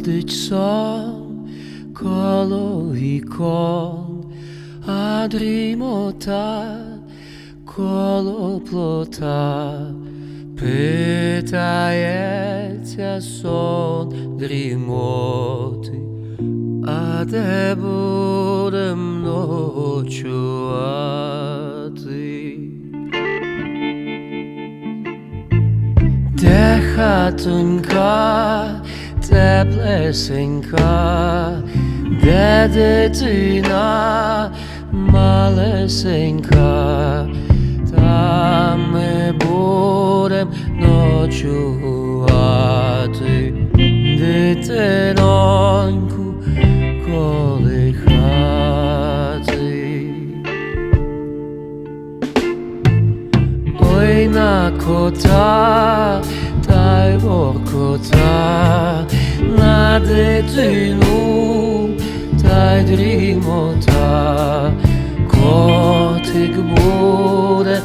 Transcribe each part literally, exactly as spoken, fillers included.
ходить сон коло вікон, а дрімота коло плота. Питається сон дрімоти, а де будем ночувати? Де хатонька теплесенька, де дитина малесенька, там ми будем ночувати, дитиноньку колихати. Ой, на кота та й воркота, на дитину та й дрімота. Котик буде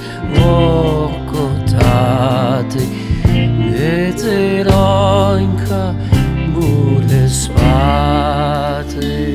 воркотати, дитинонька буде спати.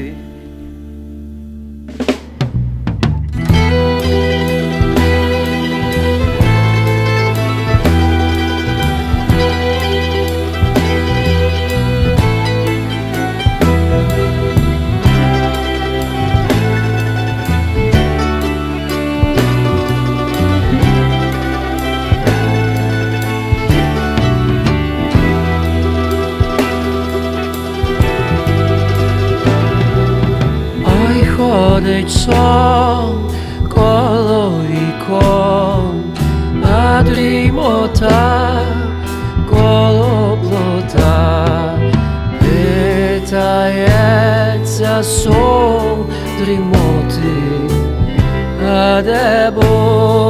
Ходить сон коло вікон, а дрімота коло плота. Питається сон дрімоти, а де Бог?